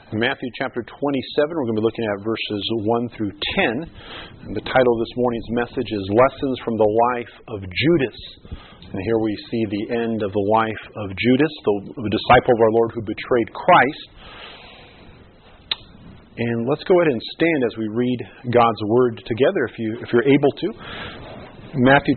Matthew chapter 27, we're going to be looking at verses 1 through 10. And the title of this morning's message is Lessons from the Life of Judas. And here we see the end of the life of Judas, the disciple of our Lord who betrayed Christ. And let's go ahead and stand as we read God's Word together, if you're able to. Matthew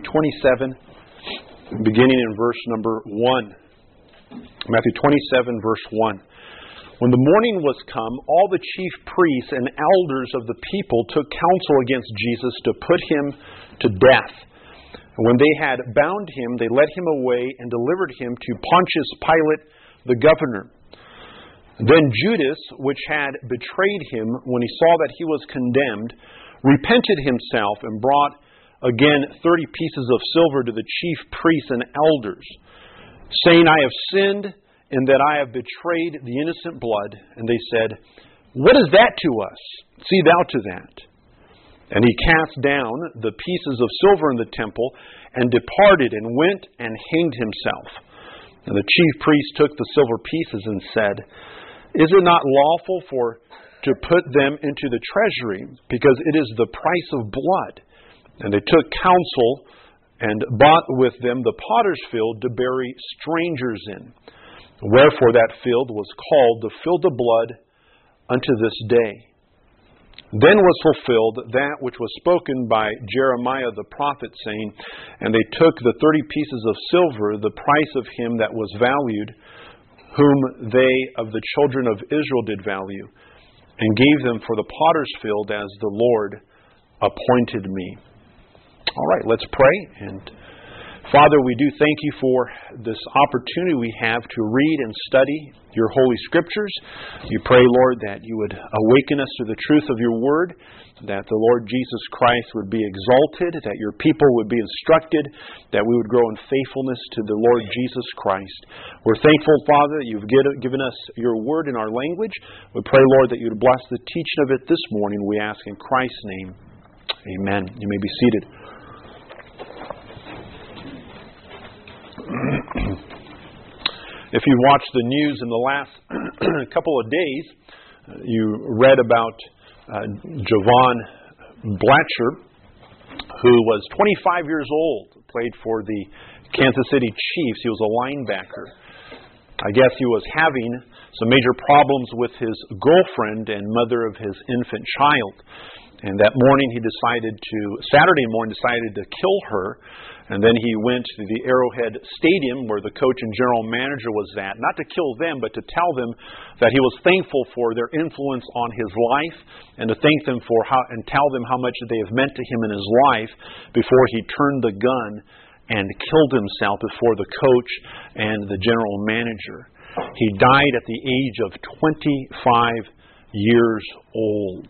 27, beginning in verse number 1. Matthew 27, verse 1. When the morning was come, all the chief priests and elders of the people took counsel against Jesus to put him to death. And when they had bound him, they led him away and delivered him to Pontius Pilate, the governor. Then Judas, which had betrayed him, when he saw that he was condemned, repented himself and brought again 30 pieces of silver to the chief priests and elders, saying, I have sinned in that I have betrayed the innocent blood. And they said, What is that to us? See thou to that. And he cast down the pieces of silver in the temple and departed and went and hanged himself. And the chief priest took the silver pieces and said, Is it not lawful to put them into the treasury, because it is the price of blood? And they took counsel and bought with them the potter's field to bury strangers in. Wherefore that field was called the field of blood unto this day. Then was fulfilled that which was spoken by Jeremiah the prophet, saying, And they took the 30 pieces of silver, the price of him that was valued, whom they of the children of Israel did value, and gave them for the potter's field as the Lord appointed me. All right, let's pray. And Father, we do thank you for this opportunity we have to read and study your Holy Scriptures. We pray, Lord, that you would awaken us to the truth of your Word, that the Lord Jesus Christ would be exalted, that your people would be instructed, that we would grow in faithfulness to the Lord Jesus Christ. We're thankful, Father, that you've given us your Word in our language. We pray, Lord, that you would bless the teaching of it this morning. We ask in Christ's name. Amen. You may be seated. If you watched the news in the last couple of days, you read about Jovan Blatcher, who was 25 years old, played for the Kansas City Chiefs. He was a linebacker. I guess he was having some major problems with his girlfriend and mother of his infant child. And that morning Saturday morning, decided to kill her. And then he went to the Arrowhead Stadium where the coach and general manager was at, not to kill them, but to tell them that he was thankful for their influence on his life, and to thank them and tell them how much they have meant to him in his life before he turned the gun and killed himself before the coach and the general manager. He died at the age of 25 years old.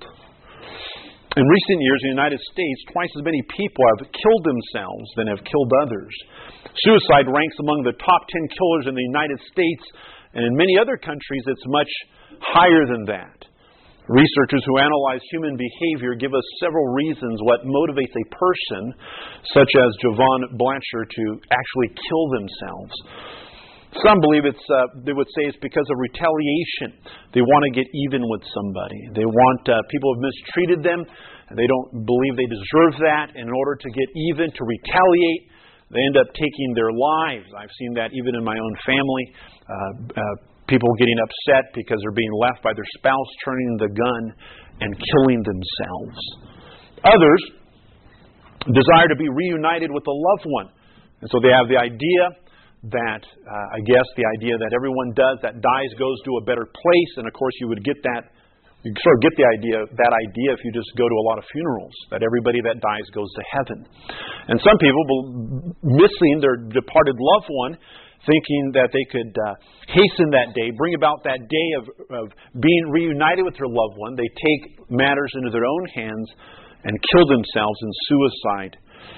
In recent years in the United States, twice as many people have killed themselves than have killed others. Suicide ranks among the top 10 killers in the United States, and in many other countries it's much higher than that. Researchers who analyze human behavior give us several reasons what motivates a person, such as Jovan Blatcher, to actually kill themselves. Some believe they would say it's because of retaliation. They want to get even with somebody. They want people who have mistreated them. And they don't believe they deserve that. And in order to get even, to retaliate, they end up taking their lives. I've seen that even in my own family. People getting upset because they're being left by their spouse, turning the gun and killing themselves. Others desire to be reunited with a loved one. And so they have the idea that the idea that everyone that dies goes to a better place, and of course you get that idea if you just go to a lot of funerals, that everybody that dies goes to heaven. And some people, missing their departed loved one, thinking that they could hasten that day, bring about that day of being reunited with their loved one, they take matters into their own hands and kill themselves in suicide.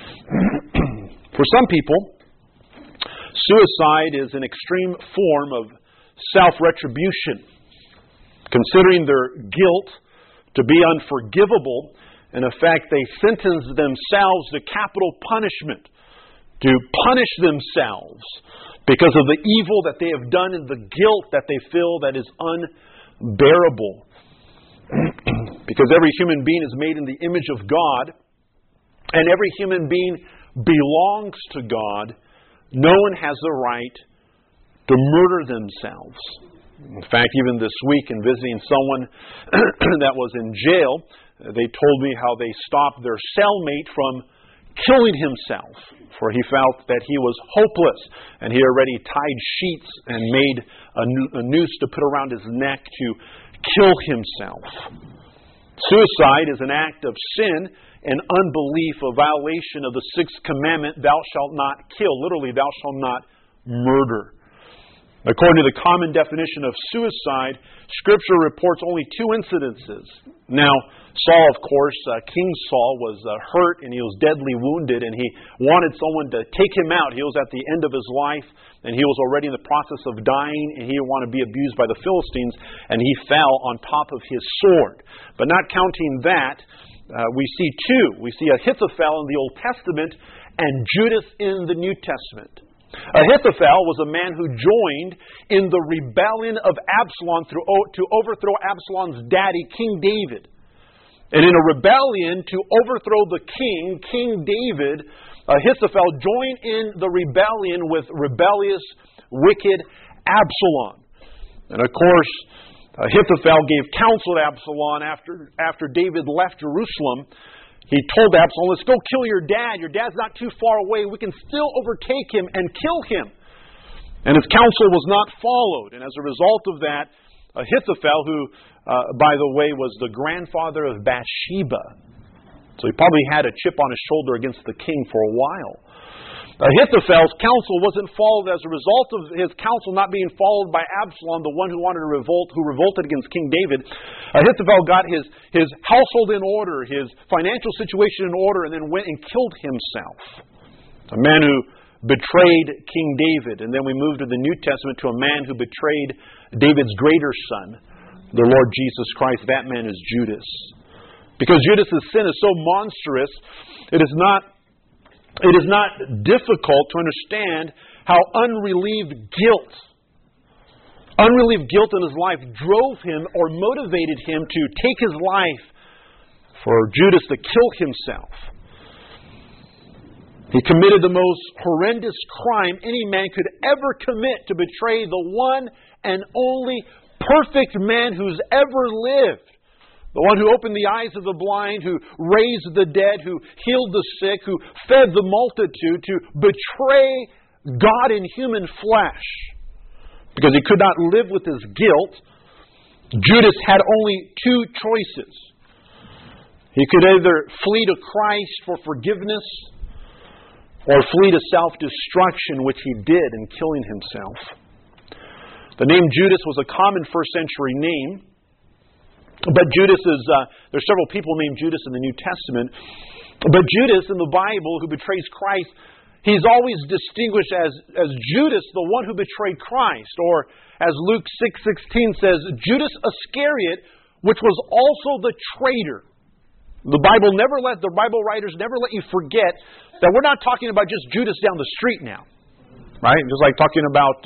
For some people, suicide is an extreme form of self-retribution, considering their guilt to be unforgivable. In effect, they sentence themselves to capital punishment, to punish themselves because of the evil that they have done and the guilt that they feel that is bearable. Because every human being is made in the image of God, and every human being belongs to God, no one has the right to murder themselves. In fact, even this week in visiting someone that was in jail, they told me how they stopped their cellmate from killing himself, for he felt that he was hopeless, and he already tied sheets and made a noose to put around his neck to kill himself. Suicide is an act of sin and unbelief, a violation of the sixth commandment, thou shalt not kill. Literally, thou shalt not murder. According to the common definition of suicide, Scripture reports only two incidences. Now, Saul, of course, King Saul, was hurt and he was deadly wounded, and he wanted someone to take him out. He was at the end of his life, and he was already in the process of dying, and he didn't want to be abused by the Philistines, and he fell on top of his sword. But not counting that, we see two. We see Ahithophel in the Old Testament and Judas in the New Testament. Ahithophel was a man who joined in the rebellion of Absalom to overthrow Absalom's daddy, King David. And in a rebellion to overthrow the king, King David, Ahithophel joined in the rebellion with rebellious, wicked Absalom. And of course, Ahithophel gave counsel to Absalom after David left Jerusalem. He told Absalom, let's go kill your dad. Your dad's not too far away. We can still overtake him and kill him. And his counsel was not followed. And as a result of that, Ahithophel, who, by the way, was the grandfather of Bathsheba. So he probably had a chip on his shoulder against the king for a while. Ahithophel's counsel wasn't followed as a result of his counsel not being followed by Absalom, the one who wanted to who revolted against King David. Ahithophel got his household in order, his financial situation in order, and then went and killed himself. A man who betrayed King David. And then we move to the New Testament to a man who betrayed David's greater son, the Lord Jesus Christ. That man is Judas. Because Judas' sin is so monstrous, it is not difficult to understand how unrelieved guilt in his life drove him or motivated him to take his life for Judas to kill himself. He committed the most horrendous crime any man could ever commit to betray the one and only perfect man who's ever lived. The one who opened the eyes of the blind, who raised the dead, who healed the sick, who fed the multitude, to betray God in human flesh. Because he could not live with his guilt, Judas had only two choices. He could either flee to Christ for forgiveness or flee to self-destruction, which he did in killing himself. The name Judas was a common first century name. But Judas is, there's several people named Judas in the New Testament. But Judas in the Bible who betrays Christ, he's always distinguished as Judas, the one who betrayed Christ. Or as Luke 6:16 says, Judas Iscariot, which was also the traitor. The Bible writers never let you forget that we're not talking about just Judas down the street now. Right? Just like talking about,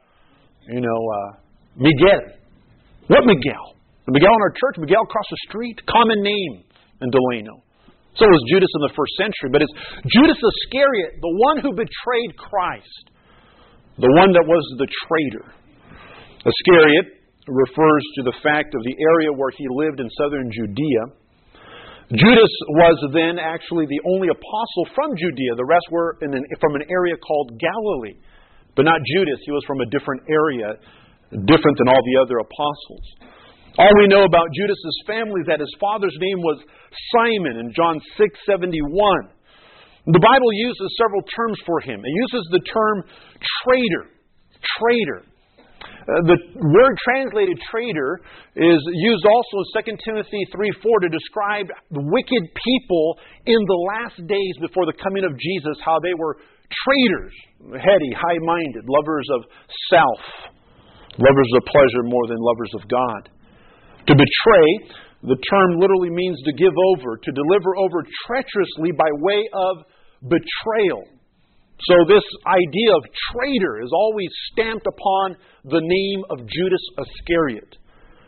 Miguel. What Miguel? Miguel in our church, Miguel across the street, common name in Delano. So was Judas in the first century. But it's Judas Iscariot, the one who betrayed Christ. The one that was the traitor. Iscariot refers to the fact of the area where he lived in southern Judea. Judas was then actually the only apostle from Judea. The rest were from an area called Galilee. But not Judas. He was from a different area, different than all the other apostles. All we know about Judas' family is that his father's name was Simon in John 6:71. The Bible uses several terms for him. It uses the term traitor. Traitor. The word translated traitor is used also in 2 Timothy 3:4 to describe the wicked people in the last days before the coming of Jesus, how they were traitors, heady, high-minded, lovers of self, lovers of pleasure more than lovers of God. To betray, the term literally means to give over, to deliver over treacherously by way of betrayal. So this idea of traitor is always stamped upon the name of Judas Iscariot.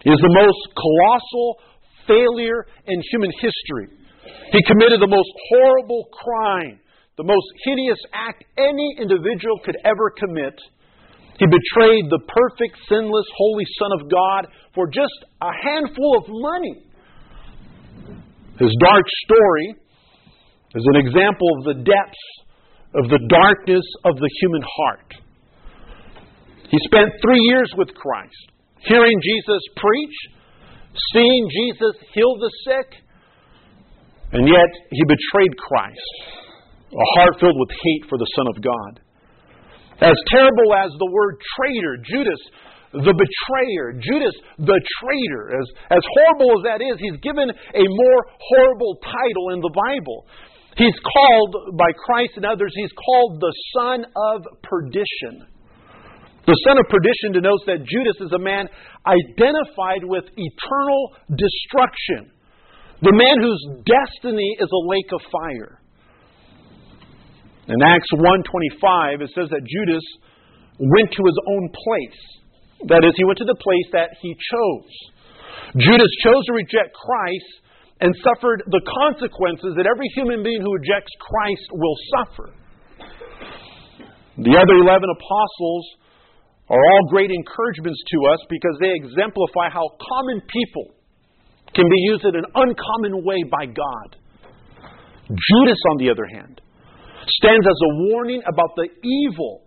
He is the most colossal failure in human history. He committed the most horrible crime, the most hideous act any individual could ever commit. He betrayed the perfect, sinless, holy Son of God for just a handful of money. His dark story is an example of the depths of the darkness of the human heart. He spent 3 years with Christ, hearing Jesus preach, seeing Jesus heal the sick, and yet he betrayed Christ, a heart filled with hate for the Son of God. As terrible as the word traitor, Judas the betrayer, Judas the traitor, as horrible as that is, he's given a more horrible title in the Bible. He's called, by Christ and others, he's called the Son of Perdition. The son of perdition denotes that Judas is a man identified with eternal destruction. The man whose destiny is a lake of fire. In Acts 1:25, it says that Judas went to his own place. That is, he went to the place that he chose. Judas chose to reject Christ and suffered the consequences that every human being who rejects Christ will suffer. The other 11 apostles are all great encouragements to us because they exemplify how common people can be used in an uncommon way by God. Judas, on the other hand, stands as a warning about the evil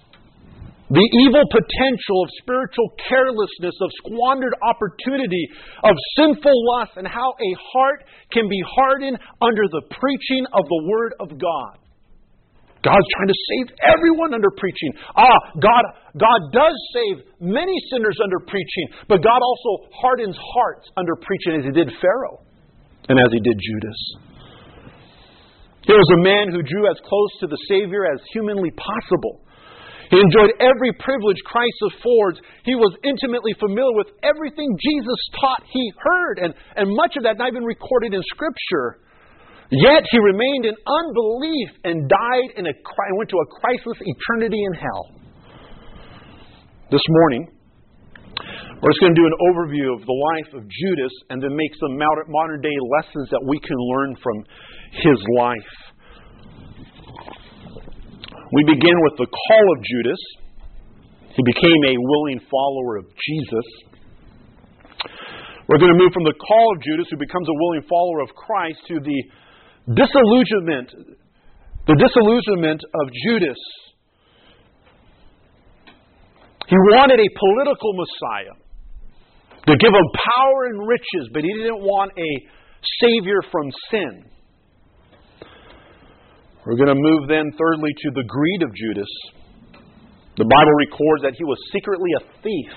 potential of spiritual carelessness, of squandered opportunity, of sinful lust, and how a heart can be hardened under the preaching of the Word of God. God's trying to save everyone under preaching. God does save many sinners under preaching, but God also hardens hearts under preaching, as He did Pharaoh and as He did Judas. He was a man who drew as close to the Savior as humanly possible. He enjoyed every privilege Christ affords. He was intimately familiar with everything Jesus taught he heard, and much of that not even recorded in Scripture. Yet he remained in unbelief and died went to a Christless eternity in hell. This morning, we're just going to do an overview of the life of Judas and then make some modern day lessons that we can learn from his life. We begin with the call of Judas. He became a willing follower of Jesus. We're going to move from the call of Judas, who becomes a willing follower of Christ, to the disillusionment of Judas. He wanted a political Messiah to give him power and riches, but he didn't want a Savior from sin. We're going to move then, thirdly, to the greed of Judas. The Bible records that he was secretly a thief.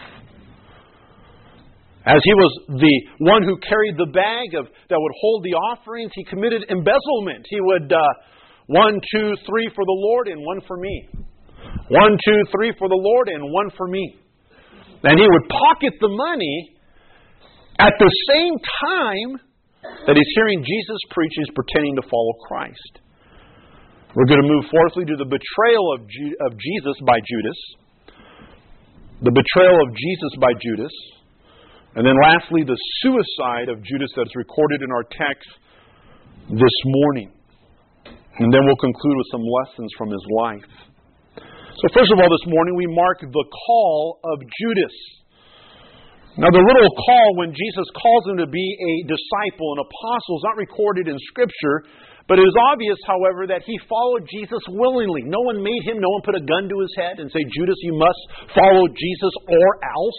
As he was the one who carried the bag that would hold the offerings, he committed embezzlement. He would, 1, 2, 3 for the Lord and 1 for me. 1, 2, 3 for the Lord and 1 for me. And he would pocket the money at the same time that he's hearing Jesus preach, he's pretending to follow Christ. We're going to move fourthly to the betrayal of Jesus by Judas. The betrayal of Jesus by Judas. And then lastly, the suicide of Judas that's recorded in our text this morning. And then we'll conclude with some lessons from his life. So first of all, this morning we mark the call of Judas. Now the little call when Jesus calls him to be a disciple, an apostle, is not recorded in Scripture. But it is obvious, however, that he followed Jesus willingly. No one made him, no one put a gun to his head and say, Judas, you must follow Jesus or else.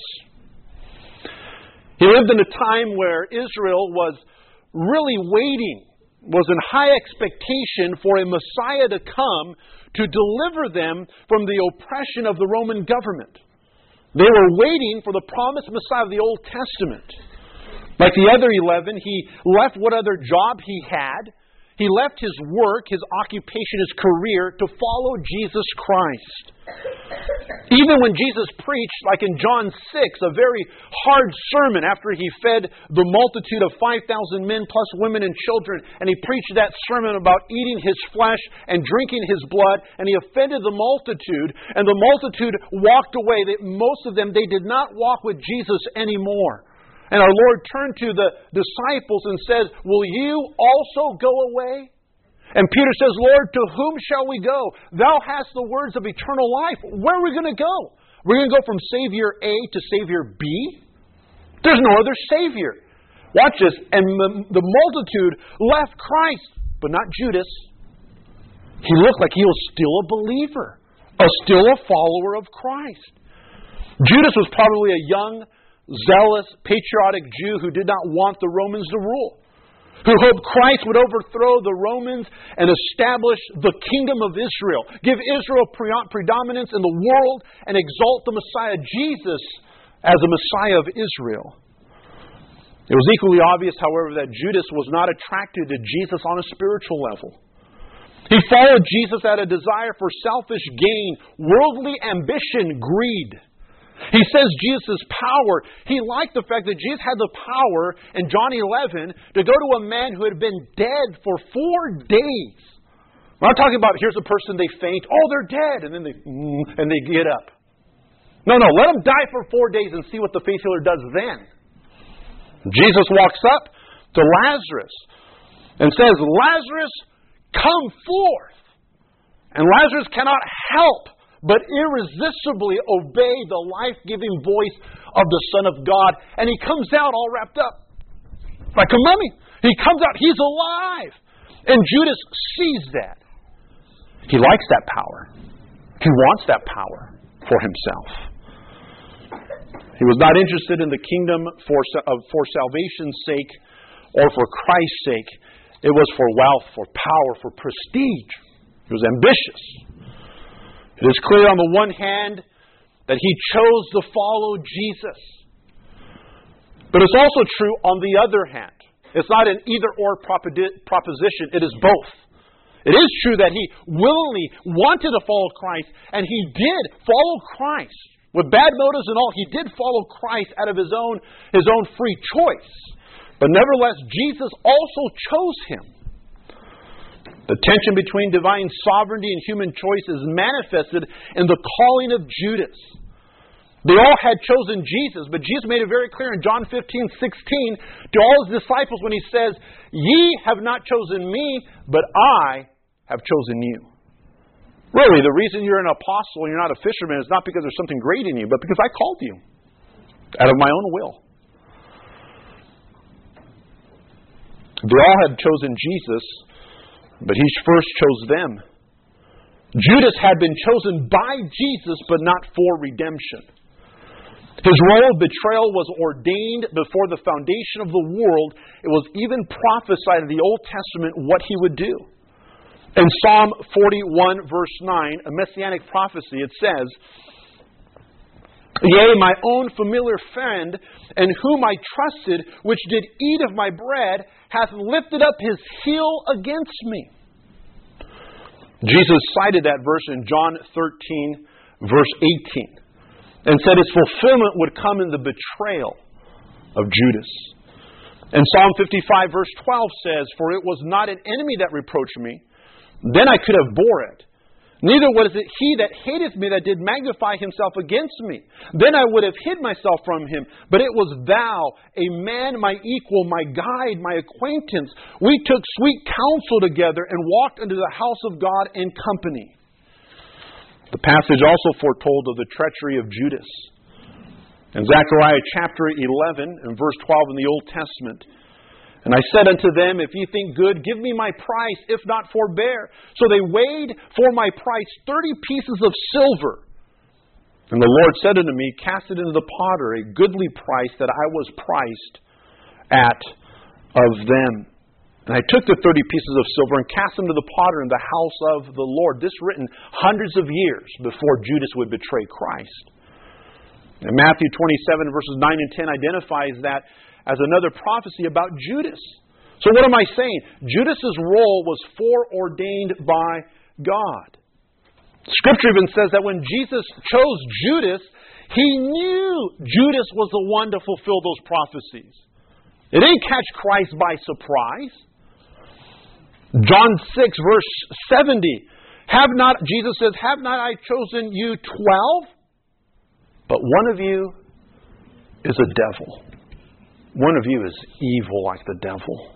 He lived in a time where Israel was really waiting, was in high expectation for a Messiah to come to deliver them from the oppression of the Roman government. They were waiting for the promised Messiah of the Old Testament. Like the other 11, he left what other job he had. He left his work, his occupation, his career to follow Jesus Christ. Even when Jesus preached, like in John 6, a very hard sermon after he fed the multitude of 5,000 men plus women and children, and he preached that sermon about eating his flesh and drinking his blood, and he offended the multitude, and the multitude walked away. Most of them, they did not walk with Jesus anymore. And our Lord turned to the disciples and says, will you also go away? And Peter says, Lord, to whom shall we go? Thou hast the words of eternal life. Where are we going to go? We're going to go from Savior A to Savior B? There's no other Savior. Watch this. And the multitude left Christ, but not Judas. He looked like he was still a believer, still a follower of Christ. Judas was probably a young, zealous, patriotic Jew who did not want the Romans to rule, who hoped Christ would overthrow the Romans and establish the kingdom of Israel, give Israel predominance in the world, and exalt the Messiah Jesus as the Messiah of Israel. It was equally obvious, however, that Judas was not attracted to Jesus on a spiritual level. He followed Jesus out of desire for selfish gain, worldly ambition, greed. He says Jesus' power. He liked the fact that Jesus had the power in John 11 to go to a man who had been dead for 4 days. I'm not talking about here's a person they faint. Oh, they're dead. And then they get up. No, let them die for 4 days and see what the faith healer does then. Jesus walks up to Lazarus and says, Lazarus, come forth. And Lazarus cannot help but irresistibly obey the life-giving voice of the Son of God. And he comes out all wrapped up like a mummy. He comes out, he's alive. And Judas sees that. He likes that power. He wants that power for himself. He was not interested in the kingdom for salvation's sake or for Christ's sake. It was for wealth, for power, for prestige. He was ambitious. It is clear on the one hand that he chose to follow Jesus. But it's also true on the other hand. It's not an either-or proposition. It is both. It is true that he willingly wanted to follow Christ, and he did follow Christ. With bad motives and all, he did follow Christ out of his own free choice. But nevertheless, Jesus also chose him. The tension between divine sovereignty and human choice is manifested in the calling of Judas. They all had chosen Jesus, but Jesus made it very clear in John 15:16 to all his disciples when he says, Ye have not chosen me, but I have chosen you. Really, the reason you're an apostle and you're not a fisherman is not because there's something great in you, but because I called you out of my own will. They all had chosen Jesus, but he first chose them. Judas had been chosen by Jesus, but not for redemption. His role of betrayal was ordained before the foundation of the world. It was even prophesied in the Old Testament what he would do. In Psalm 41, verse 9, a messianic prophecy, it says, Yea, my own familiar friend, in whom I trusted, which did eat of my bread, hath lifted up his heel against me. Jesus cited that verse in John 13, verse 18, and said its fulfillment would come in the betrayal of Judas. And Psalm 55, verse 12 says, For it was not an enemy that reproached me, then I could have bore it. Neither was it he that hateth me that did magnify himself against me. Then I would have hid myself from him. But it was thou, a man my equal, my guide, my acquaintance. We took sweet counsel together and walked into the house of God in company. The passage also foretold of the treachery of Judas. In Zechariah chapter 11 and verse 12 in the Old Testament, And I said unto them, If ye think good, give me my price, if not forbear. So they weighed for my price 30 pieces of silver. And the Lord said unto me, Cast it into the potter, a goodly price that I was priced at of them. And I took the 30 pieces of silver and cast them to the potter in the house of the Lord. This written hundreds of years before Judas would betray Christ. And Matthew 27 verses 9 and 10 identifies that as another prophecy about Judas. So what am I saying? Judas's role was foreordained by God. Scripture even says that when Jesus chose Judas, He knew Judas was the one to fulfill those prophecies. It didn't catch Christ by surprise. John 6 verse 70. Jesus says, Have not I chosen you 12? But one of you is a devil. one of you is evil like the devil.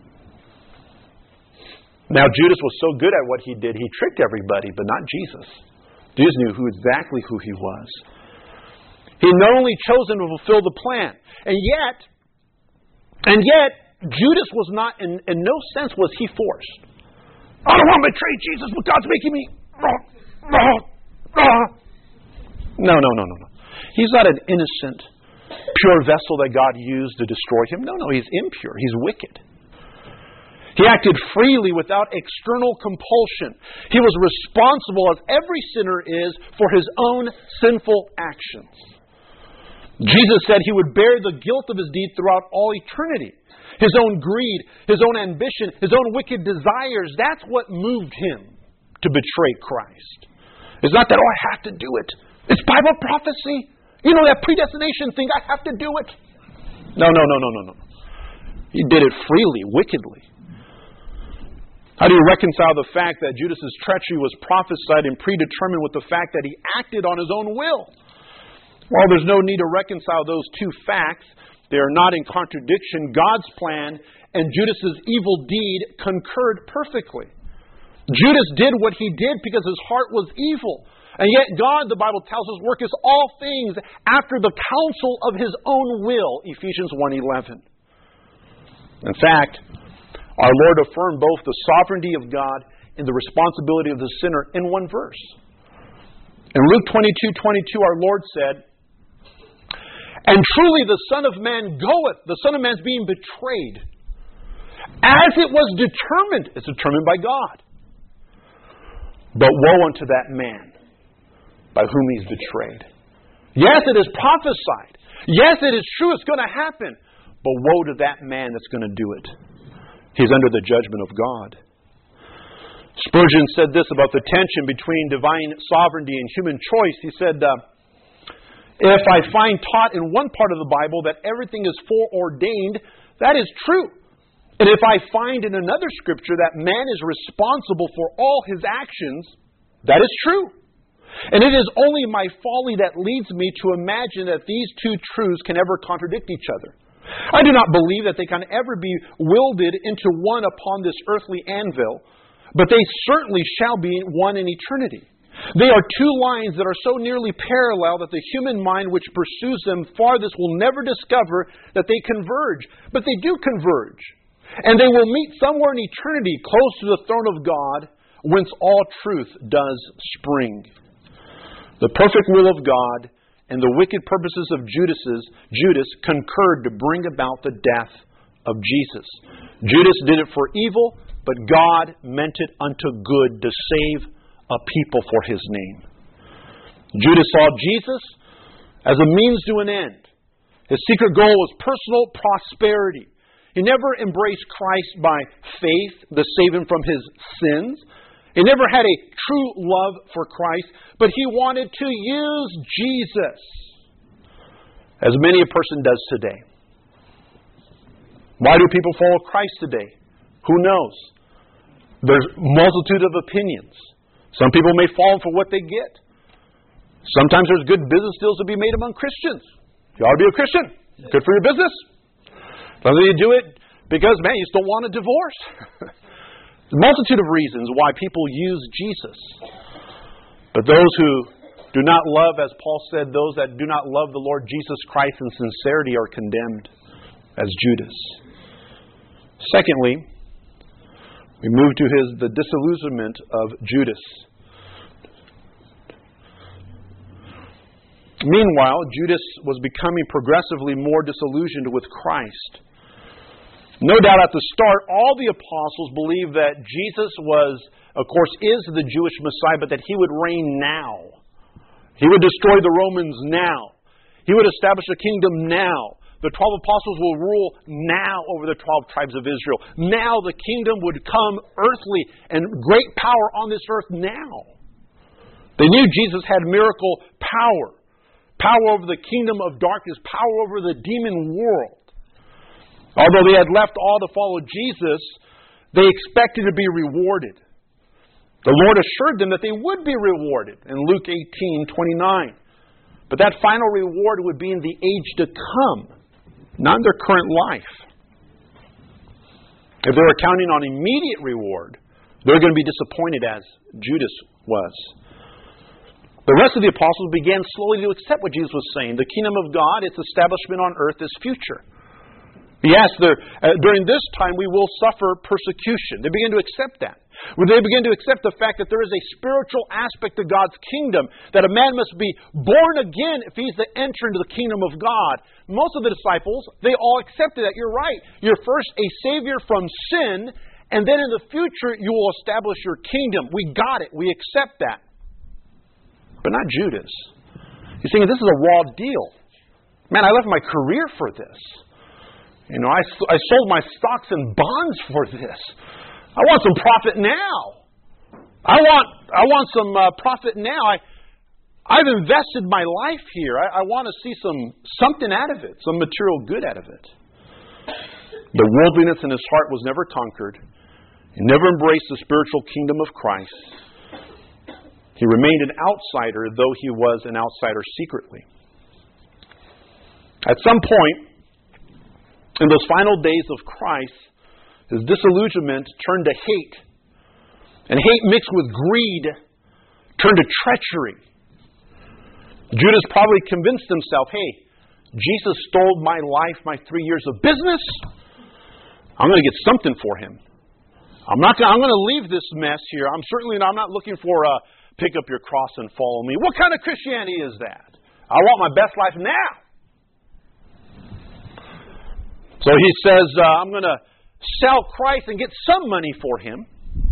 Now, Judas was so good at what he did, he tricked everybody, but not Jesus. Jesus knew exactly who he was. He not only chosen to fulfill the plan, and yet, Judas was not, in no sense was he forced. I don't want to betray Jesus, but God's making me. No. He's not an innocent, pure vessel that God used to destroy him. No, he's impure. He's wicked. He acted freely without external compulsion. He was responsible, as every sinner is, for his own sinful actions. Jesus said he would bear the guilt of his deed throughout all eternity. His own greed, his own ambition, his own wicked desires, that's what moved him to betray Christ. It's not that, I have to do it. It's Bible prophecy. You know, that predestination thing, I have to do it. No. He did it freely, wickedly. How do you reconcile the fact that Judas' treachery was prophesied and predetermined with the fact that he acted on his own will? Well, there's no need to reconcile those two facts. They are not in contradiction. God's plan and Judas' evil deed concurred perfectly. Judas did what he did because his heart was evil. And yet God, the Bible tells us, worketh all things after the counsel of his own will. Ephesians 1:11. In fact, our Lord affirmed both the sovereignty of God and the responsibility of the sinner in one verse. In Luke 22:22, our Lord said, and truly the Son of Man goeth, the Son of Man is being betrayed, as it was determined. It's determined by God. But woe unto that man by whom he's betrayed. Yes, it is prophesied. Yes, it is true, it's going to happen. But woe to that man that's going to do it. He's under the judgment of God. Spurgeon said this about the tension between divine sovereignty and human choice. He said, if I find taught in one part of the Bible that everything is foreordained, that is true. And if I find in another scripture that man is responsible for all his actions, that is true. And it is only my folly that leads me to imagine that these two truths can ever contradict each other. I do not believe that they can ever be welded into one upon this earthly anvil, but they certainly shall be one in eternity. They are two lines that are so nearly parallel that the human mind which pursues them farthest will never discover that they converge. But they do converge. And they will meet somewhere in eternity close to the throne of God, whence all truth does spring. The perfect will of God and the wicked purposes of Judas concurred to bring about the death of Jesus. Judas did it for evil, but God meant it unto good to save a people for his name. Judas saw Jesus as a means to an end. His secret goal was personal prosperity. He never embraced Christ by faith to save him from his sins. He never had a true love for Christ, but he wanted to use Jesus, as many a person does today. Why do people follow Christ today? Who knows? There's a multitude of opinions. Some people may fall for what they get. Sometimes there's good business deals to be made among Christians. You ought to be a Christian. Good for your business. Sometimes you do it because, you still want a divorce. A multitude of reasons why people use Jesus. But those who do not love, as Paul said, those that do not love the Lord Jesus Christ in sincerity are condemned as Judas. Secondly, we move to the disillusionment of Judas. Meanwhile, Judas was becoming progressively more disillusioned with Christ. No doubt at the start, all the apostles believed that Jesus was, of course, is the Jewish Messiah, but that he would reign now. He would destroy the Romans now. He would establish a kingdom now. The 12 apostles will rule now over the 12 tribes of Israel. Now the kingdom would come earthly and great power on this earth now. They knew Jesus had miracle power. Power over the kingdom of darkness. Power over the demon world. Although they had left all to follow Jesus, they expected to be rewarded. The Lord assured them that they would be rewarded in Luke 18:29. But that final reward would be in the age to come. not in their current life. If they were counting on immediate reward, they're going to be disappointed as Judas was. The rest of the apostles began slowly to accept what Jesus was saying. The kingdom of God, its establishment on earth, is future. Yes, during this time we will suffer persecution. They begin to accept that. They begin to accept the fact that there is a spiritual aspect to God's kingdom, that a man must be born again if he's to enter into the kingdom of God. Most of the disciples, they all accepted that. You're right. You're first a Savior from sin, and then in the future you will establish your kingdom. We got it. We accept that. But not Judas. He's saying, this is a raw deal. Man, I left my career for this. I sold my stocks and bonds for this. I want some profit now. I want some profit now. I've invested my life here. I want to see something out of it, some material good out of it. The worldliness in his heart was never conquered. He never embraced the spiritual kingdom of Christ. He remained an outsider, though he was an outsider secretly. At some point, in those final days of Christ, his disillusionment turned to hate. And hate mixed with greed turned to treachery. Judas probably convinced himself, hey, Jesus stole my life, my 3 years of business. I'm going to get something for him. I'm going to leave this mess here. I'm not looking for a pick up your cross and follow me. What kind of Christianity is that? I want my best life now. So he says, I'm going to sell Christ and get some money for him.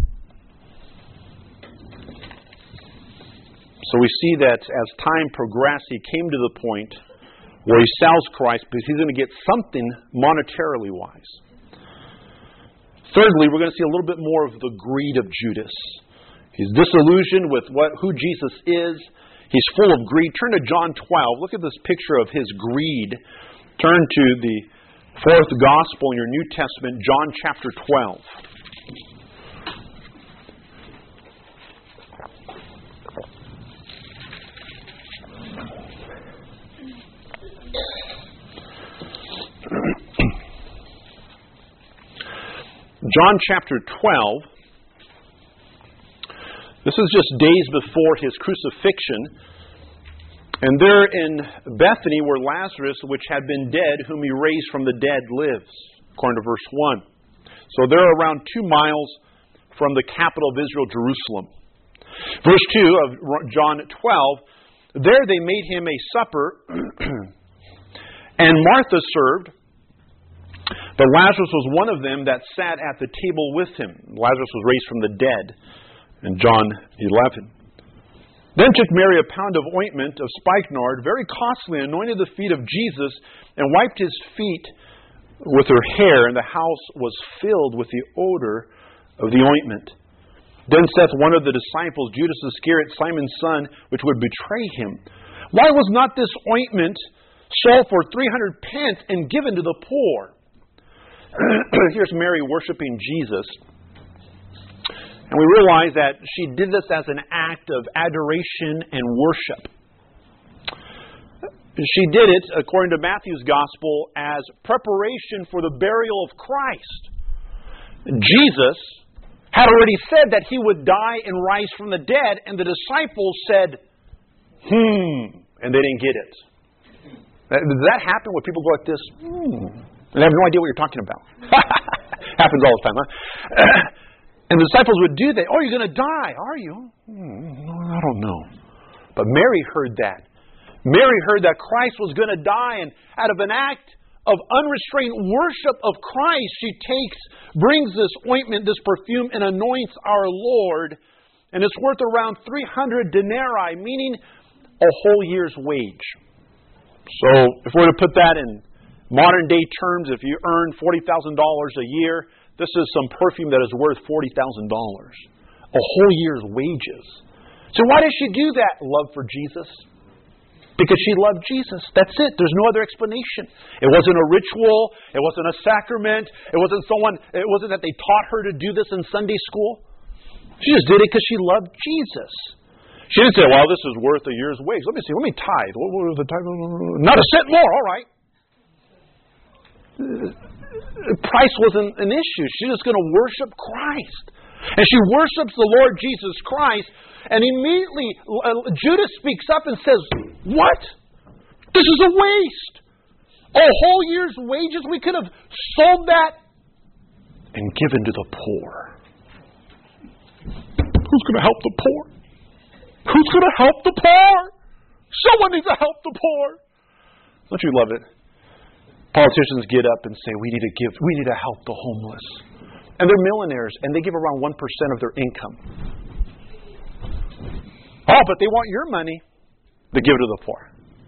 So we see that as time progressed, he came to the point where he sells Christ because he's going to get something monetarily wise. Thirdly, we're going to see a little bit more of the greed of Judas. He's disillusioned with who Jesus is. He's full of greed. Turn to John 12. Look at this picture of his greed. Turn to the fourth gospel in your New Testament, John chapter 12. John chapter 12. This is just days before his crucifixion. And there in Bethany where Lazarus, which had been dead, whom he raised from the dead, lives, according to verse 1. So they're around 2 miles from the capital of Israel, Jerusalem. Verse 2 of John 12, there they made him a supper, and Martha served, but Lazarus was one of them that sat at the table with him. Lazarus was raised from the dead in John 11. Then took Mary a pound of ointment of spikenard, very costly, and anointed the feet of Jesus, and wiped his feet with her hair, and the house was filled with the odor of the ointment. Then saith one of the disciples, Judas Iscariot, Simon's son, which would betray him, why was not this ointment sold for 300 pence and given to the poor? Here's Mary worshiping Jesus. And we realize that she did this as an act of adoration and worship. She did it, according to Matthew's Gospel, as preparation for the burial of Christ. Jesus had already said that he would die and rise from the dead, and the disciples said, and they didn't get it. Does that happen when people go like this? And they have no idea what you're talking about. Happens all the time, huh? And the disciples would do that. Oh, you're going to die, are you? I don't know. But Mary heard that. Mary heard that Christ was going to die, and out of an act of unrestrained worship of Christ, she brings this ointment, this perfume, and anoints our Lord. And it's worth around 300 denarii, meaning a whole year's wage. So if we were to put that in modern day terms, if you earn $40,000 a year, this is some perfume that is worth $40,000. A whole year's wages. So why did she do that? Love for Jesus. Because she loved Jesus. That's it. There's no other explanation. It wasn't a ritual. It wasn't a sacrament. It wasn't that they taught her to do this in Sunday school. She just did it because she loved Jesus. She didn't say, well, this is worth a year's wage. Let me see. Let me tithe. What was the tithe? Not a cent more. All right. price wasn't an issue. She's just going to worship Christ. And she worships the Lord Jesus Christ. And immediately Judas speaks up and says, what? This is a waste. A whole year's wages, we could have sold that and given to the poor. Who's going to help the poor? Who's going to help the poor? Someone needs to help the poor. Don't you love it? Politicians get up and say, we need to help the homeless. And they're millionaires, and they give around 1% of their income. Oh, but they want your money. They give it to the poor.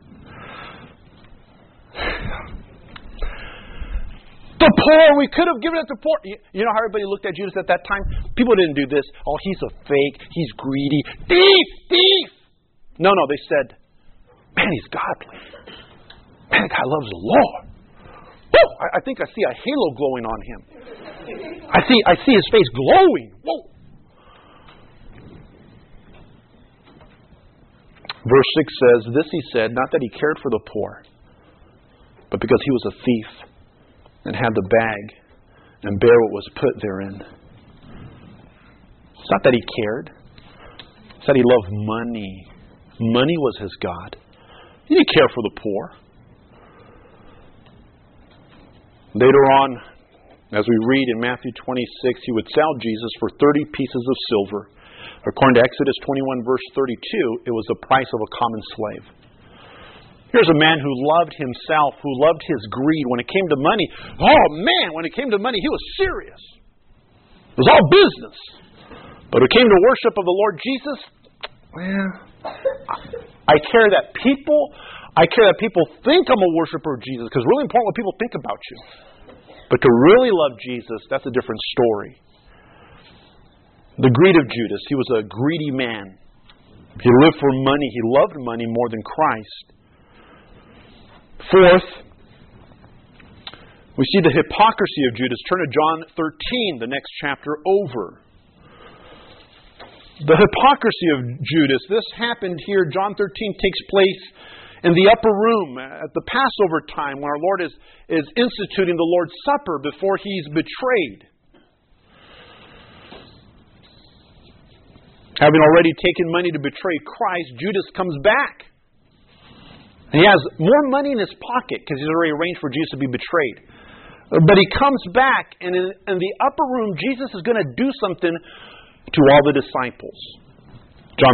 The poor, we could have given it to the poor. You know how everybody looked at Judas at that time? People didn't do this. Oh, he's a fake. He's greedy. Thief! No, they said, man, he's godly. Man, that guy loves the Lord. Woo! I think I see a halo glowing on him. I see his face glowing. Whoa! Verse 6 says, this he said, not that he cared for the poor, but because he was a thief and had the bag and bare what was put therein. It's not that he cared. It's that he loved money. Money was his God. He didn't care for the poor. Later on, as we read in Matthew 26, he would sell Jesus for 30 pieces of silver. According to Exodus 21, verse 32, it was the price of a common slave. Here's a man who loved himself, who loved his greed. When it came to money, when it came to money, he was serious. It was all business. But when it came to worship of the Lord Jesus, I care that people think I'm a worshiper of Jesus, because it's really important what people think about you. But to really love Jesus, that's a different story. The greed of Judas, he was a greedy man. He lived for money. He loved money more than Christ. Fourth, we see the hypocrisy of Judas. Turn to John 13, the next chapter over. The hypocrisy of Judas. This happened here. John 13 takes place in the upper room at the Passover time when our Lord is instituting the Lord's Supper before He's betrayed. Having already taken money to betray Christ, Judas comes back. He has more money in his pocket because he's already arranged for Jesus to be betrayed. But he comes back, and in the upper room, Jesus is going to do something to all the disciples. John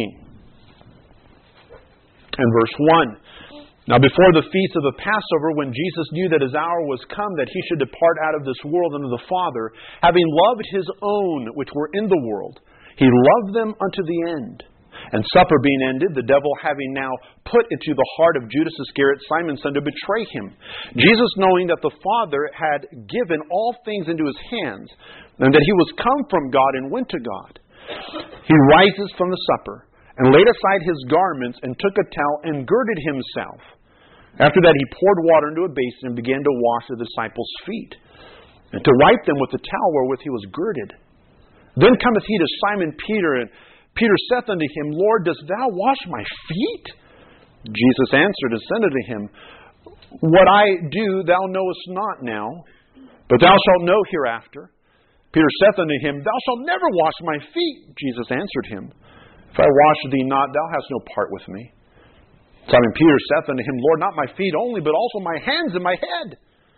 13 and verse 1. Now before the feast of the Passover, when Jesus knew that his hour was come, that he should depart out of this world unto the Father, having loved his own which were in the world, he loved them unto the end. And supper being ended, the devil having now put into the heart of Judas Iscariot, Simon's son, to betray him. Jesus, knowing that the Father had given all things into his hands, and that he was come from God and went to God, he rises from the supper, and laid aside his garments, and took a towel, and girded himself. After that he poured water into a basin, and began to wash the disciples' feet, and to wipe them with the towel wherewith he was girded. Then cometh he to Simon Peter, and Peter saith unto him, Lord, dost thou wash my feet? Jesus answered and said unto him, What I do thou knowest not now, but thou shalt know hereafter. Peter saith unto him, Thou shalt never wash my feet. Jesus answered him, If I wash thee not, thou hast no part with me. Simon Peter saith unto him, Lord, not my feet only, but also my hands and my head.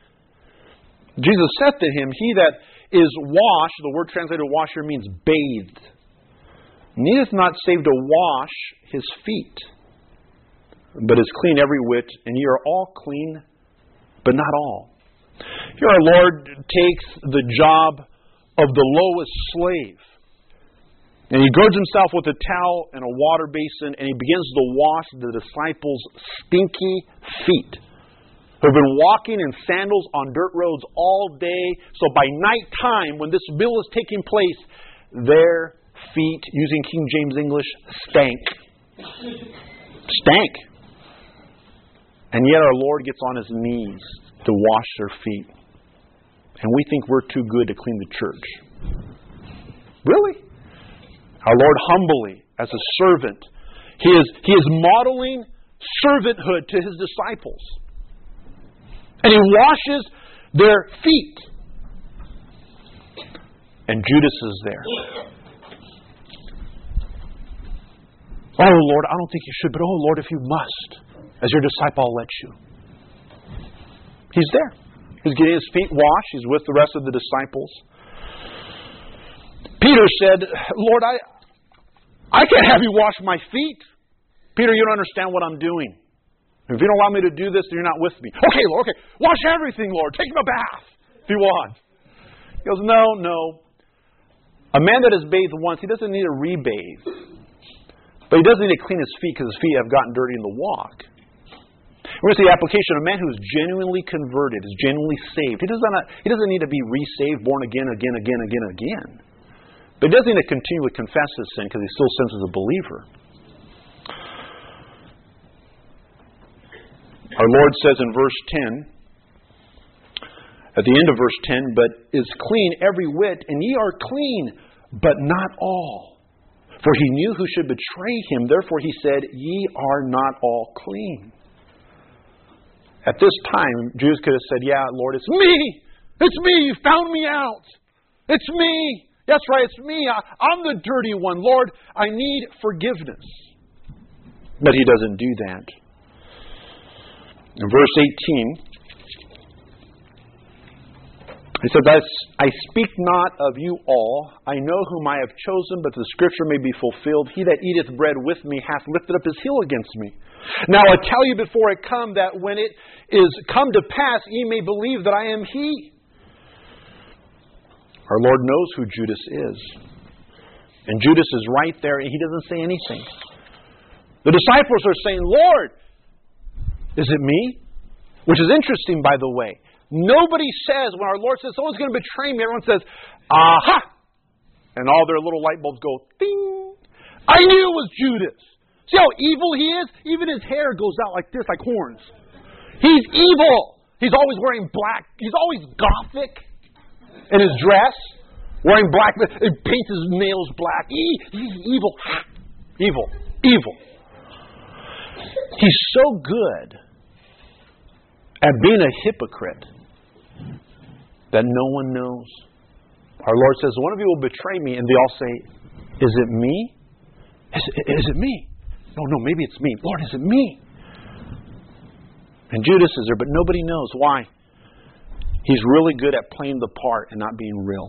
Jesus saith to him, He that is washed, the word translated wash here means bathed, needeth not save to wash his feet, but is clean every whit, and ye are all clean, but not all. Here our Lord takes the job of the lowest slave, and he girds himself with a towel and a water basin, and he begins to wash the disciples' stinky feet, who have been walking in sandals on dirt roads all day. So by night time, when this meal is taking place, their feet, using King James English, stank. Stank. And yet our Lord gets on his knees to wash their feet. And we think we're too good to clean the church. Really? Our Lord humbly, as a servant, He is modeling servanthood to His disciples. And He washes their feet. And Judas is there. Oh, Lord, I don't think you should, but oh, Lord, if you must, as your disciple, I'll let you. He's there. He's getting his feet washed. He's with the rest of the disciples. Peter said, Lord, I can't have you wash my feet. Peter, you don't understand what I'm doing. If you don't allow me to do this, then you're not with me. Okay, Lord, okay. Wash everything, Lord. Take him a bath if you want. He goes, no. A man that has bathed once, he doesn't need to rebathe. But he does need to clean his feet because his feet have gotten dirty in the walk. We're going to see the application of a man who is genuinely converted, is genuinely saved. He doesn't need to be resaved, born again. But he does need to continually confess his sin because he still sins as a believer. Our Lord says in verse 10, at the end of verse 10, but is clean every whit, and ye are clean, but not all. For he knew who should betray him. Therefore he said, ye are not all clean. At this time, Judas could have said, yeah, Lord, it's me. It's me. You found me out. It's me. That's right, it's me. I'm the dirty one. Lord, I need forgiveness. But he doesn't do that. In verse 18, he says, I speak not of you all. I know whom I have chosen, but the scripture may be fulfilled. He that eateth bread with me hath lifted up his heel against me. Now I tell you before it come, that when it is come to pass, ye may believe that I am he. Our Lord knows who Judas is. And Judas is right there, and he doesn't say anything. The disciples are saying, Lord, is it me? Which is interesting, by the way. Nobody says, when our Lord says, someone's going to betray me, everyone says, aha! And all their little light bulbs go, ding! I knew it was Judas. See how evil he is? Even his hair goes out like this, like horns. He's evil. He's always wearing black. He's always gothic in his dress, wearing black. He paints his nails black. He's evil. Evil. He's so good at being a hypocrite that no one knows. Our Lord says, one of you will betray me, and they all say, is it me? Is it me? No, maybe it's me. Lord, is it me? And Judas is there, but nobody knows. Why? He's really good at playing the part and not being real.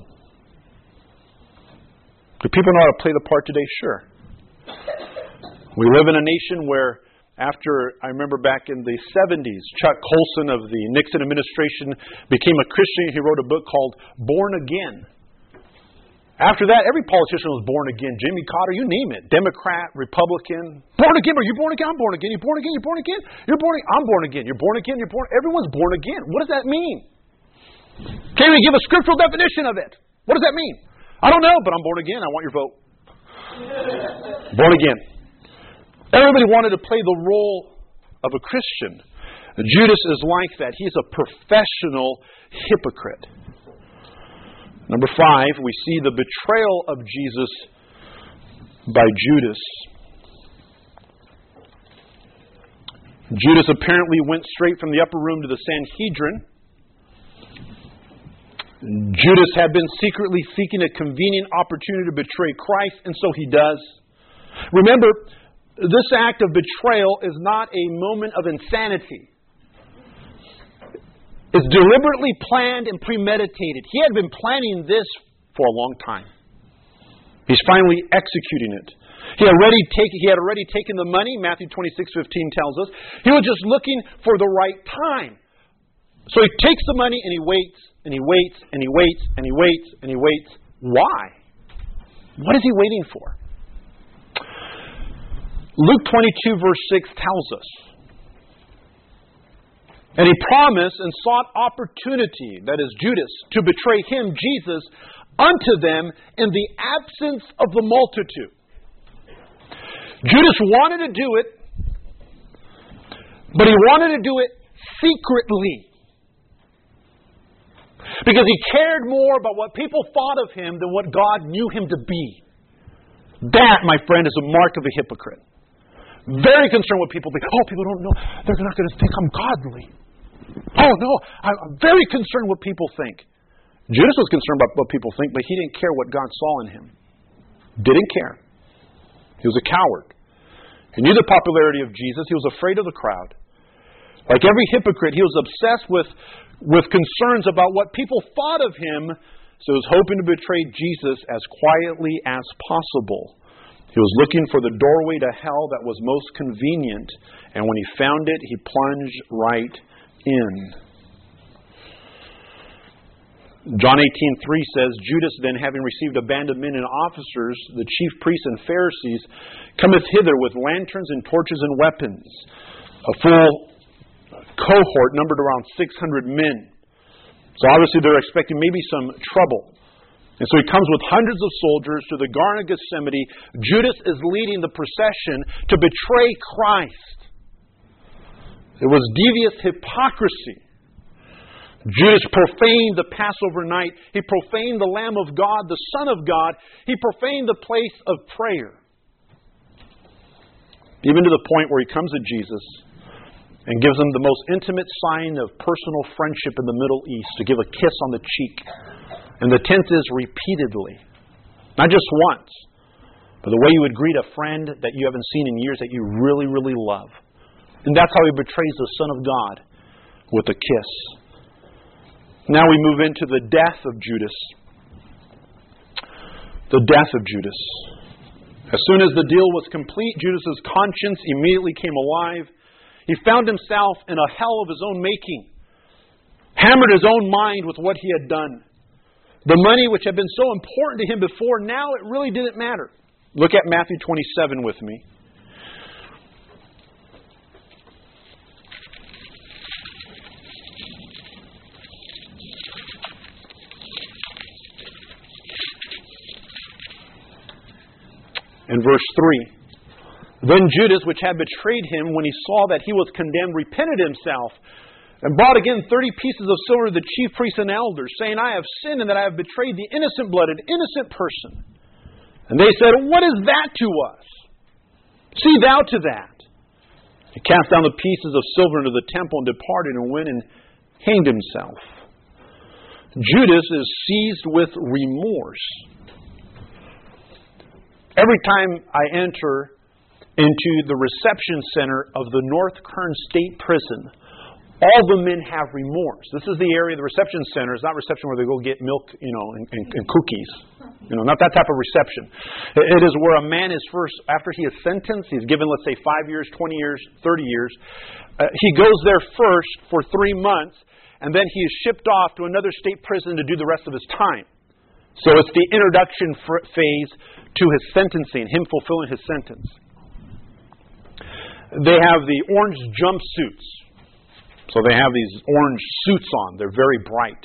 Do people know how to play the part today? Sure. We live in a nation where I remember back in the 70s, Chuck Colson of the Nixon administration became a Christian. He wrote a book called Born Again. After that, every politician was born again. Jimmy Carter, you name it. Democrat, Republican. Born again. Are you born again? I'm born again. You born again? You're born again? You're born again? I'm born again. You're born again? You're born. Everyone's born again. What does that mean? Can't even give a scriptural definition of it. What does that mean? I don't know, but I'm born again. I want your vote. Born again. Everybody wanted to play the role of a Christian. Judas is like that. He's a professional hypocrite. Number 5, we see the betrayal of Jesus by Judas. Judas apparently went straight from the upper room to the Sanhedrin. Judas had been secretly seeking a convenient opportunity to betray Christ, and so he does. Remember, this act of betrayal is not a moment of insanity. It's deliberately planned and premeditated. He had been planning this for a long time. He's finally executing it. He had already taken the money. Matthew 26:15 tells us. He was just looking for the right time. So he takes the money and he waits, and he waits, and he waits, and he waits, and he waits. Why? What is he waiting for? Luke 22 verse 6 tells us. And he promised and sought opportunity, that is Judas, to betray him, Jesus, unto them in the absence of the multitude. Judas wanted to do it, but he wanted to do it secretly. Because he cared more about what people thought of him than what God knew him to be. That, my friend, is a mark of a hypocrite. Very concerned what people think. Oh, people don't know. They're not going to think I'm godly. Oh, no, I'm very concerned what people think. Judas was concerned about what people think, but he didn't care what God saw in him. Didn't care. He was a coward. He knew the popularity of Jesus. He was afraid of the crowd. Like every hypocrite, he was obsessed with concerns about what people thought of him, so he was hoping to betray Jesus as quietly as possible. He was looking for the doorway to hell that was most convenient, and when he found it, he plunged right in. John 18:3 says, Judas then, having received a band of men and officers, the chief priests and Pharisees, cometh hither with lanterns and torches and weapons. A full cohort numbered around 600 men. So obviously they're expecting maybe some trouble. And so he comes with hundreds of soldiers to the Garden of Gethsemane. Judas is leading the procession to betray Christ. It was devious hypocrisy. Judas profaned the Passover night. He profaned the Lamb of God, the Son of God. He profaned the place of prayer. Even to the point where he comes to Jesus and gives him the most intimate sign of personal friendship in the Middle East, to give a kiss on the cheek. And the tenth is repeatedly. Not just once, but the way you would greet a friend that you haven't seen in years that you really, really love. And that's how he betrays the Son of God, with a kiss. Now we move into the death of Judas. The death of Judas. As soon as the deal was complete, Judas's conscience immediately came alive. He found himself in a hell of his own making. Hammered his own mind with what he had done. The money which had been so important to him before, now it really didn't matter. Look at Matthew 27 with me. In verse 3, Then Judas, which had betrayed him, when he saw that he was condemned, repented himself, and brought again 30 pieces of silver to the chief priests and elders, saying, I have sinned, and that I have betrayed the innocent blood, an innocent person. And they said, What is that to us? See thou to that. He cast down the pieces of silver into the temple, and departed, and went and hanged himself. Judas is seized with remorse. Every time I enter into the reception center of the North Kern State Prison, all the men have remorse. This is the area, the reception center. It's not reception where they go get milk, and cookies. Not that type of reception. It is where a man is first, after he is sentenced, he's given, let's say, 5 years, 20 years, 30 years. He goes there first for 3 months, and then he is shipped off to another state prison to do the rest of his time. So it's the introduction phase to his sentencing, him fulfilling his sentence. They have the orange jumpsuits. So they have these orange suits on. They're very bright.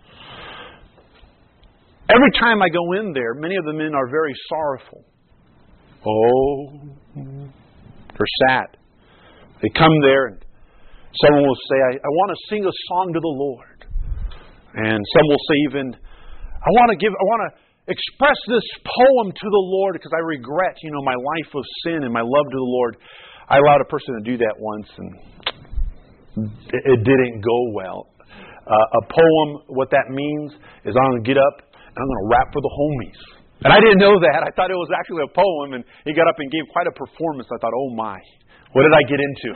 Every time I go in there, many of the men are very sorrowful. Oh, they're sad. They come there and someone will say, I want to sing a song to the Lord. And some will say even, I want to express this poem to the Lord because I regret, my life of sin and my love to the Lord. I allowed a person to do that once, and it didn't go well. A poem, what that means is I'm going to get up and I'm going to rap for the homies. And I didn't know that. I thought it was actually a poem, and he got up and gave quite a performance. I thought, oh my, what did I get into?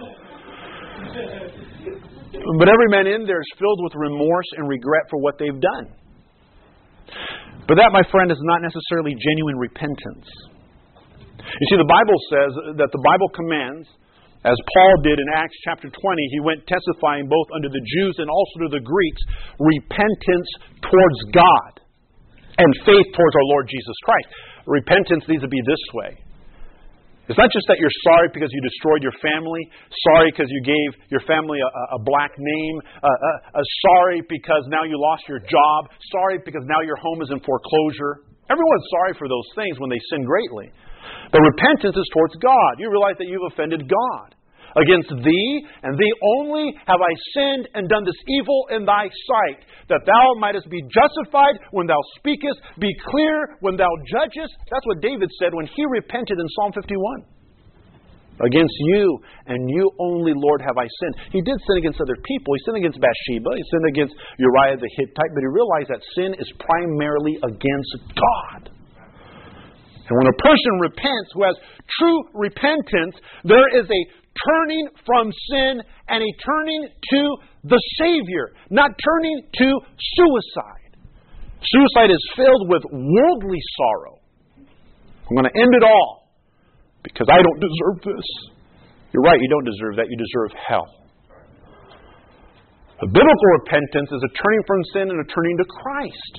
But every man in there is filled with remorse and regret for what they've done. But that, my friend, is not necessarily genuine repentance. You see, the Bible says that the Bible commands, as Paul did in Acts chapter 20, he went testifying both unto the Jews and also to the Greeks, repentance towards God and faith towards our Lord Jesus Christ. Repentance needs to be this way. It's not just that you're sorry because you destroyed your family, sorry because you gave your family a black name, sorry because now you lost your job, sorry because now your home is in foreclosure. Everyone's sorry for those things when they sin greatly. But repentance is towards God. You realize that you've offended God. Against thee and thee only have I sinned and done this evil in thy sight, that thou mightest be justified when thou speakest, be clear when thou judgest. That's what David said when he repented in Psalm 51. Against you and you only, Lord, have I sinned. He did sin against other people. He sinned against Bathsheba. He sinned against Uriah the Hittite. But he realized that sin is primarily against God. And when a person repents, who has true repentance, there is a turning from sin and a turning to the Savior, not turning to suicide. Suicide is filled with worldly sorrow. I'm going to end it all because I don't deserve this. You're right, you don't deserve that. You deserve hell. The biblical repentance is a turning from sin and a turning to Christ.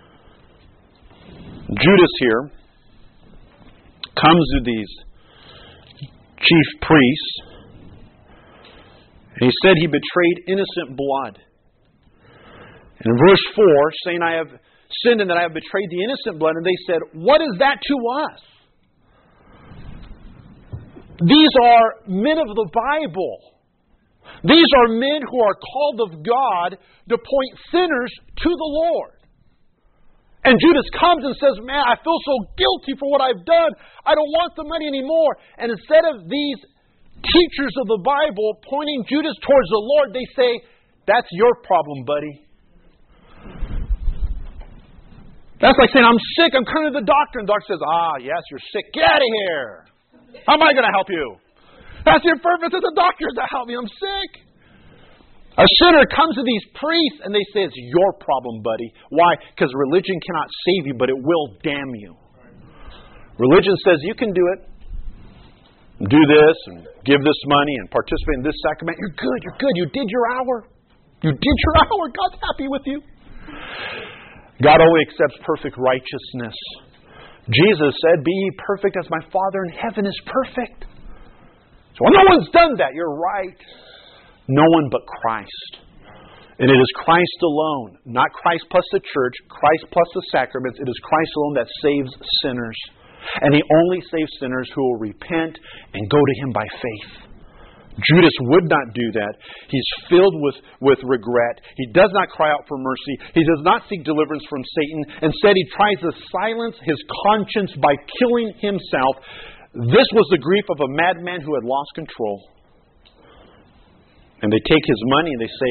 Judas here comes to these chief priests, and he said he betrayed innocent blood. And in verse 4, saying, I have sinned and that I have betrayed the innocent blood, and they said, what is that to us? These are men of the Bible. These are men who are called of God to point sinners to the Lord. And Judas comes and says, man, I feel so guilty for what I've done. I don't want the money anymore. And instead of these teachers of the Bible pointing Judas towards the Lord, they say, that's your problem, buddy. That's like saying, I'm sick, I'm coming to the doctor. And the doctor says, yes, you're sick. Get out of here. How am I going to help you? That's your purpose as a doctor, to help me. I'm sick. A sinner comes to these priests and they say, it's your problem, buddy. Why? Because religion cannot save you, but it will damn you. Religion says you can do it. Do this and give this money and participate in this sacrament. You're good, you're good. You did your hour. You did your hour. God's happy with you. God only accepts perfect righteousness. Jesus said, be ye perfect as my Father in heaven is perfect. So no one's done that. You're right. No one but Christ. And it is Christ alone, not Christ plus the church, Christ plus the sacraments. It is Christ alone that saves sinners. And He only saves sinners who will repent and go to Him by faith. Judas would not do that. He's filled with regret. He does not cry out for mercy. He does not seek deliverance from Satan. Instead, he tries to silence his conscience by killing himself. This was the grief of a madman who had lost control. And they take his money and they say,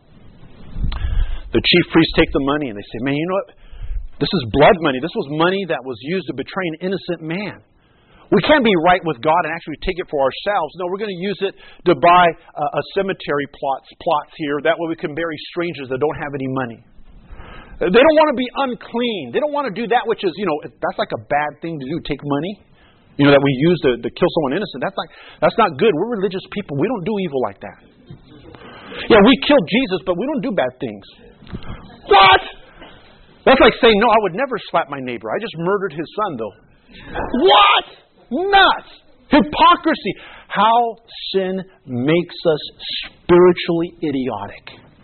the chief priests take the money and they say, man, you know what? This is blood money. This was money that was used to betray an innocent man. We can't be right with God and actually take it for ourselves. No, we're going to use it to buy a cemetery plots here. That way we can bury strangers that don't have any money. They don't want to be unclean. They don't want to do that which is, that's like a bad thing to do, take money. That we use to kill someone innocent. That's not good. We're religious people. We don't do evil like that. Yeah, we killed Jesus, but we don't do bad things. What? That's like saying, no, I would never slap my neighbor. I just murdered his son, though. What? Nuts! Hypocrisy. How sin makes us spiritually idiotic.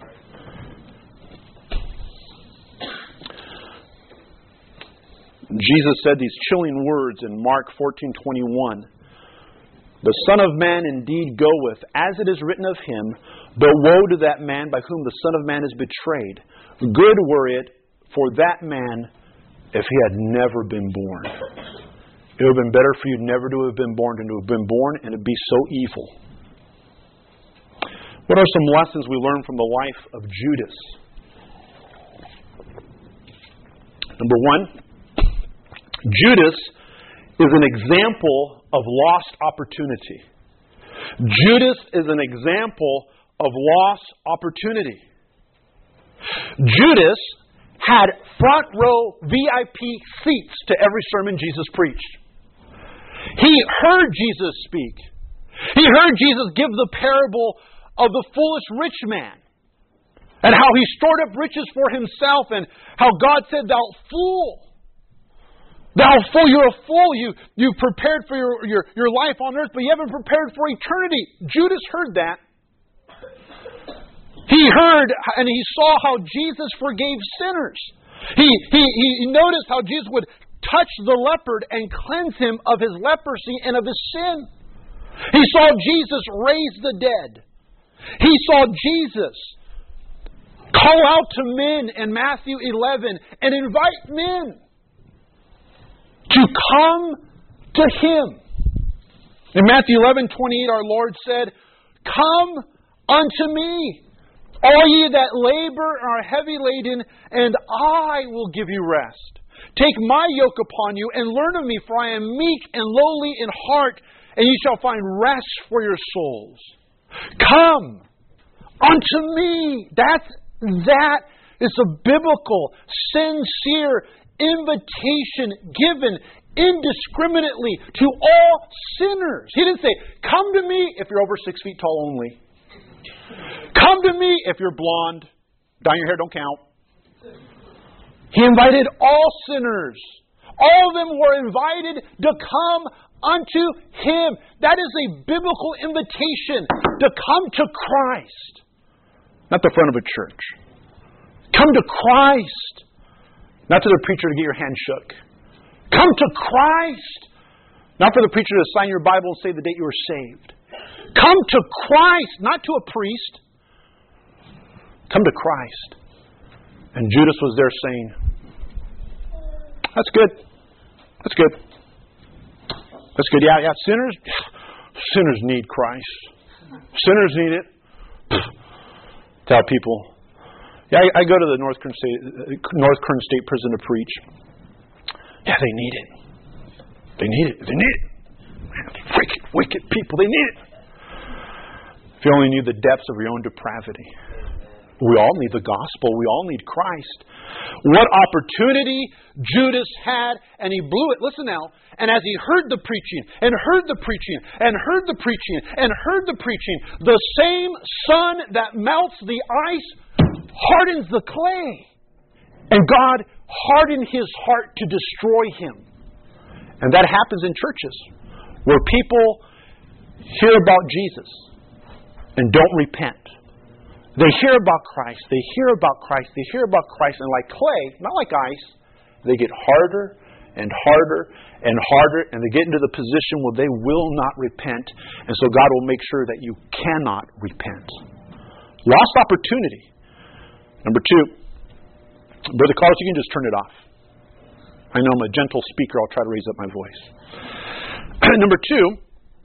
Jesus said these chilling words in Mark 14:21. The Son of Man indeed goeth, as it is written of Him, but woe to that man by whom the Son of Man is betrayed. Good were it for that man if he had never been born. It would have been better for you never to have been born than to have been born and to be so evil. What are some lessons we learn from the life of Judas? Number one, Judas is an example of lost opportunity. Judas is an example of lost opportunity. Judas had front row VIP seats to every sermon Jesus preached. He heard Jesus speak. He heard Jesus give the parable of the foolish rich man and how he stored up riches for himself and how God said, thou fool. Thou fool, you're a fool. You prepared for your life on earth, but you haven't prepared for eternity. Judas heard that. He heard and he saw how Jesus forgave sinners. He noticed how Jesus would touch the leopard and cleanse him of his leprosy and of his sin. He saw Jesus raise the dead. He saw Jesus call out to men in Matthew 11 and invite men to come to Him. In Matthew 11:28, our Lord said, "Come unto me, all ye that labor and are heavy laden, and I will give you rest. Take my yoke upon you and learn of me, for I am meek and lowly in heart, and ye shall find rest for your souls." Come unto me. That is a biblical, sincere invitation given indiscriminately to all sinners. He didn't say, "Come to me if you're over 6 feet tall only. Come to me if you're blonde. Dyeing your hair don't count." He invited all sinners. All of them were invited to come unto Him. That is a biblical invitation to come to Christ. Not the front of a church. Come to Christ. Not to the preacher to get your hand shook. Come to Christ. Not for the preacher to sign your Bible and say the date you were saved. Come to Christ, not to a priest. Come to Christ. And Judas was there saying, "That's good. That's good. That's good. Yeah. Sinners need Christ. Sinners need it." Tell people, yeah, I go to the North Kern State Prison to preach. Yeah, they need it. They need it. They need it. Man, wicked people, they need it. If you only knew the depths of your own depravity. We all need the gospel. We all need Christ. What opportunity Judas had, and he blew it. Listen now. And as he heard the preaching, and heard the preaching, and heard the preaching, and heard the preaching, the same sun that melts the ice hardens the clay. And God hardened his heart to destroy him. And that happens in churches, where people hear about Jesus and don't repent. They hear about Christ, they hear about Christ, they hear about Christ, and like clay, not like ice, they get harder and harder and harder, and they get into the position where they will not repent. And so God will make sure that you cannot repent. Lost opportunity. Number two, Brother Carlos, you can just turn it off. I know I'm a gentle speaker, I'll try to raise up my voice. Number two,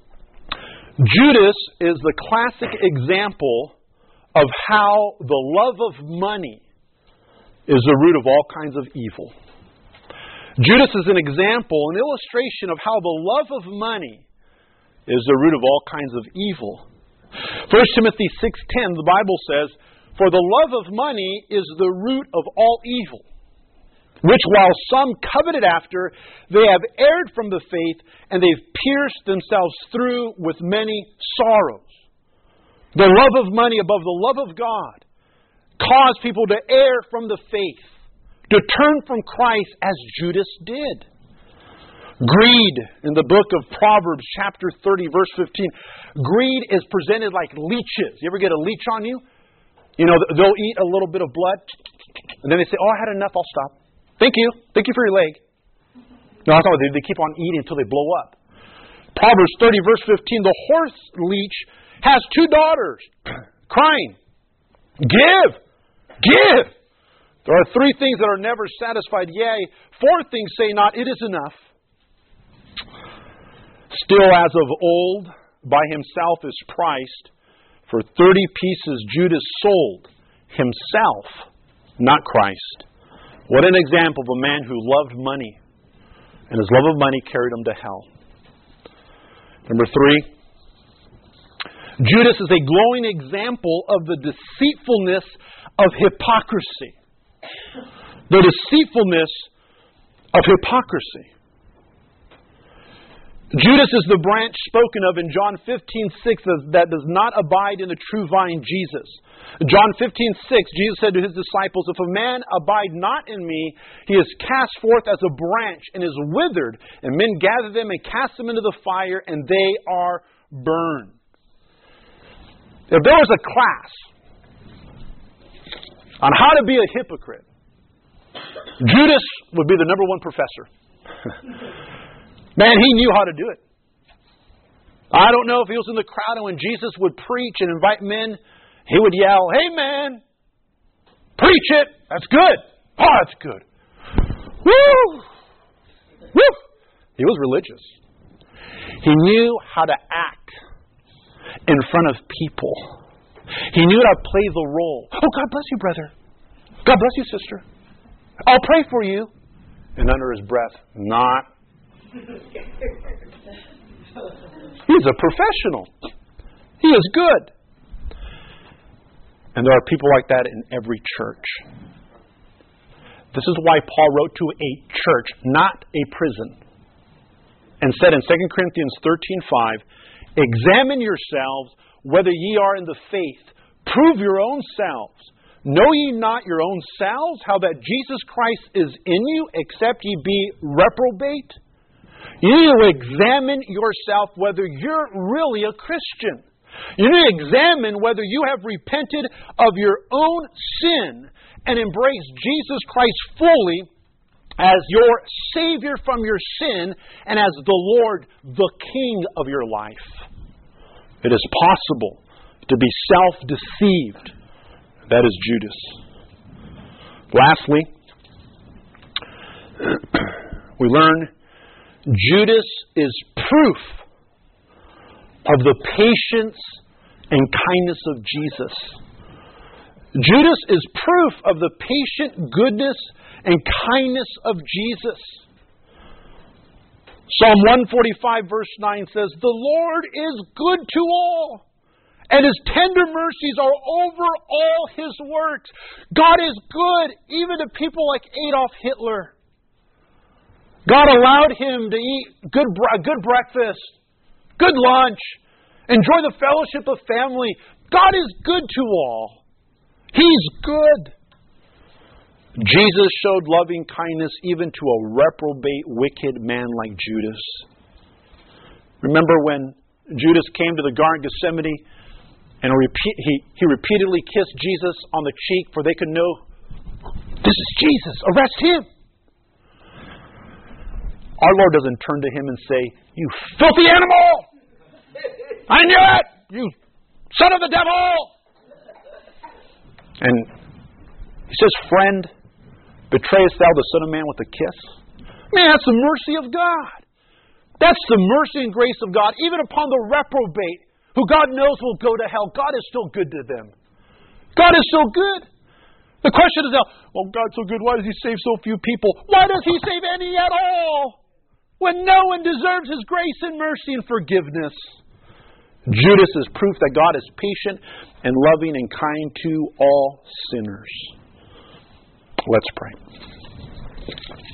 Judas is the classic example of how the love of money is the root of all kinds of evil. Judas is an example, an illustration of how the love of money is the root of all kinds of evil. 1 Timothy 6:10, the Bible says, "For the love of money is the root of all evil, which while some coveted after, they have erred from the faith, and they've pierced themselves through with many sorrows." The love of money above the love of God caused people to err from the faith, to turn from Christ as Judas did. Greed, in the book of Proverbs, chapter 30, verse 15, greed is presented like leeches. You ever get a leech on you? You know, they'll eat a little bit of blood, and then they say, "Oh, I had enough, I'll stop. Thank you. Thank you for your leg." No, that's not what they do. They keep on eating until they blow up. Proverbs 30, verse 15, the horse leech has 2 daughters, crying, "Give! Give!" There are 3 things that are never satisfied, yea, 4 things say not, "It is enough." Still as of old, by himself is priced, for 30 pieces Judas sold himself, not Christ. What an example of a man who loved money, and his love of money carried him to hell. Number 3, Judas is a glowing example of the deceitfulness of hypocrisy. The deceitfulness of hypocrisy. Judas is the branch spoken of in John 15:6 that does not abide in the true vine, Jesus. John 15:6, Jesus said to his disciples, "If a man abide not in me, he is cast forth as a branch and is withered, and men gather them and cast them into the fire, and they are burned." If there was a class on how to be a hypocrite, Judas would be the number 1 professor. Man, he knew how to do it. I don't know if he was in the crowd, and when Jesus would preach and invite men, he would yell, "Hey man, preach it. That's good. Oh, that's good. Woo! Woo!" He was religious. He knew how to act in front of people. He knew how to play the role. Oh, God bless you, brother. God bless you, sister. I'll pray for you. And under his breath, not. He's a professional. He is good. And there are people like that in every church. This is why Paul wrote to a church, not a prison, and said in 2 Corinthians 13:5, examine yourselves whether ye are in the faith. Prove your own selves. Know ye not your own selves how that Jesus Christ is in you, except ye be reprobate? You need to examine yourself whether you're really a Christian. You need to examine whether you have repented of your own sin and embraced Jesus Christ fully as your Savior from your sin and as the Lord, the King of your life. It is possible to be self-deceived. That is Judas. Lastly, we learn Judas is proof of the patience and kindness of Jesus. Judas is proof of the patient goodness and kindness of Jesus. Psalm 145 verse 9 says, the Lord is good to all, and His tender mercies are over all His works. God is good even to people like Adolf Hitler. God allowed him to eat good breakfast, good lunch, enjoy the fellowship of family. God is good to all. He's good. Jesus showed loving kindness even to a reprobate, wicked man like Judas. Remember when Judas came to the Garden of Gethsemane and he repeatedly kissed Jesus on the cheek for they could know, this is Jesus, arrest him. Our Lord doesn't turn to him and say, you filthy animal! I knew it! You son of the devil! And he says, friend, betrayest thou the Son of Man with a kiss? Man, that's the mercy of God. That's the mercy and grace of God, even upon the reprobate, who God knows will go to hell. God is still good to them. God is still good. The question is now, well, God's so good, why does He save so few people? Why does He save any at all? When no one deserves His grace and mercy and forgiveness. Judas is proof that God is patient and loving and kind to all sinners. Let's pray.